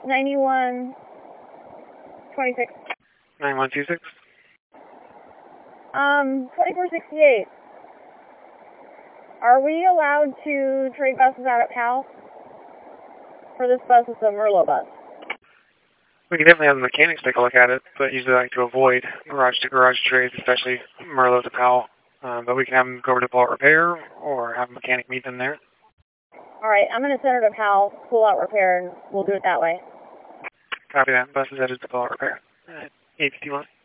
9126. 9126. 2468. Are we allowed to trade buses out at PAL? For this bus, it's a Merlot bus. We can definitely have the mechanics take a look at it, but usually I like to avoid garage-to-garage trades, especially Merlot to Powell. But we can have them go over to Pull Out Repair or have a mechanic meet them there. All right, I'm going to send her to PAL, Pull Out Repair, and we'll do it that way. Copy that. Bus is headed to Pull Out Repair. 851.